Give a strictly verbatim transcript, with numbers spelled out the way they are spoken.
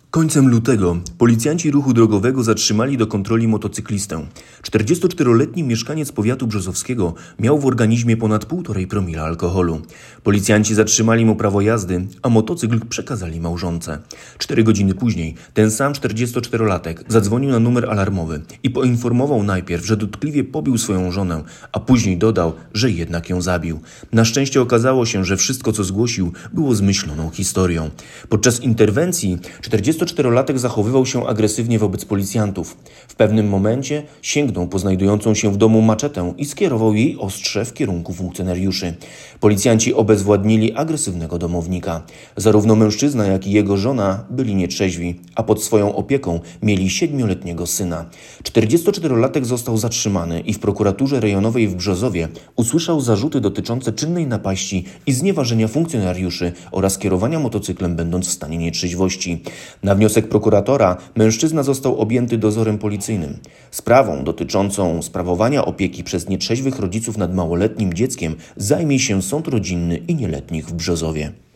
Końcem lutego policjanci ruchu drogowego zatrzymali do kontroli motocyklistę. czterdziestoczteroletni mieszkaniec powiatu brzozowskiego miał w organizmie ponad półtorej promila alkoholu. Policjanci zatrzymali mu prawo jazdy, a motocykl przekazali małżonce. Cztery godziny później ten sam czterdziestoczterolatek zadzwonił na numer alarmowy i poinformował najpierw, że dotkliwie pobił swoją żonę, a później dodał, że jednak ją zabił. Na szczęście okazało się, że wszystko, co zgłosił, było zmyśloną historią. Podczas interwencji czterdziestoczterolatek zachowywał się agresywnie wobec policjantów. W pewnym momencie sięgnął po znajdującą się w domu maczetę i skierował jej ostrze w kierunku funkcjonariuszy. Policjanci obezwładnili agresywnego domownika. Zarówno mężczyzna, jak i jego żona byli nietrzeźwi, a pod swoją opieką mieli siedmioletniego syna. czterdziestoczterolatek został zatrzymany i w prokuraturze rejonowej w Brzozowie usłyszał zarzuty dotyczące czynnej napaści i znieważenia funkcjonariuszy oraz kierowania motocyklem będąc w stanie nietrzeźwości. Na wniosek prokuratora mężczyzna został objęty dozorem policyjnym. Sprawą dotyczącą sprawowania opieki przez nietrzeźwych rodziców nad małoletnim dzieckiem zajmie się sąd rodzinny i nieletnich w Brzozowie.